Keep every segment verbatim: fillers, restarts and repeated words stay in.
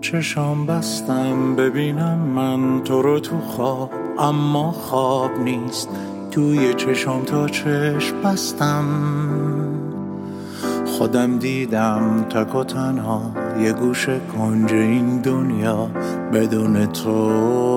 چشام بستم ببینم من تو رو تو خواب، اما خواب نیست. توی چشام تا چشم بستم، خودم دیدم تک و تنها یه گوشه کنج این دنیا بدون تو.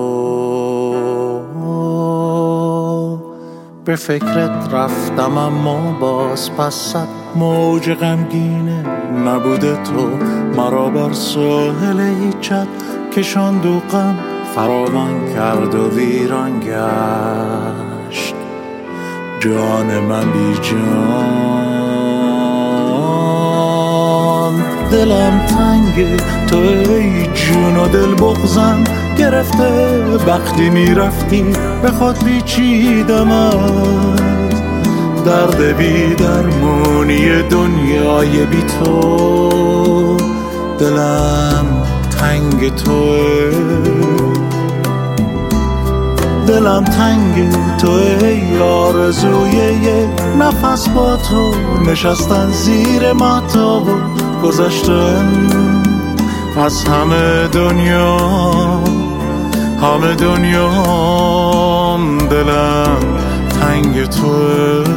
به فکرت رفتم اما باز پس صد موج غمگینه نبوده تو. مرا بر ساحل هیچت کشاند و غم فراوان کرد و ویران گشت جان من بی جان. دلم تنگه تو ای جون و دل بغزم گرفته، وقتی میرفتی به خود پیچیدم از درد بی درمونی دنیای بی تو. دلم تنگ توه، دلم تنگ توه، آرزوی یه نفس با تو نشستن زیر مهتاب و گذشتن از همه دنیا، همه دنیا. دلم تنگ توه.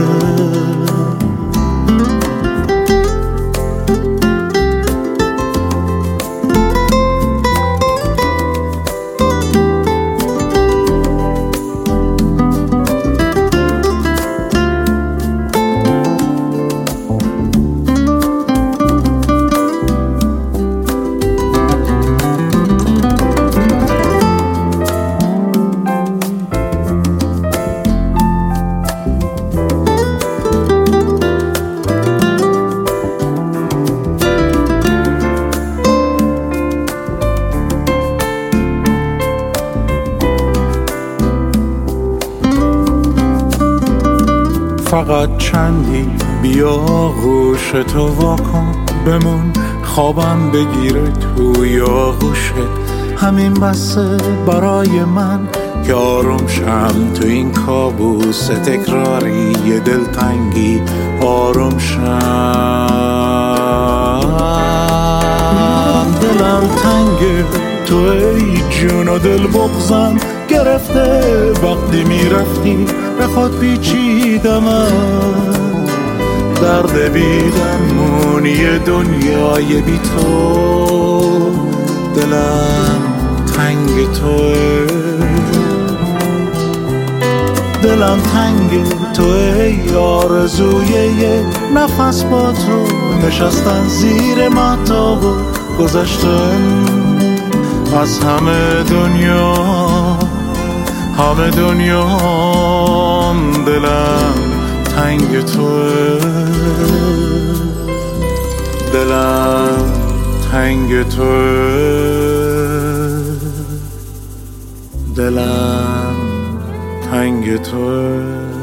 فقط چندی بیا گوش تو واکن بمون، خوابم بگیره توی آغوشت. همین بسه برای من که آروم شم تو این کابوس تکراری یه دلتنگی. آروم شم دلم تنگه تو ای جون و دل بغزم گرفته، وقتی میرفتی به خود پیچیدم از درد بی درمونی دنیای بی تو. دلم تنگ توه، دلم تنگ توه، آرزوی یه نفس با تو نشستن زیر مهتاب و گذشتن از همه دنیا، همه دنیا. دلم تنگ توه، دلم تنگ توه، دلم تنگ توه.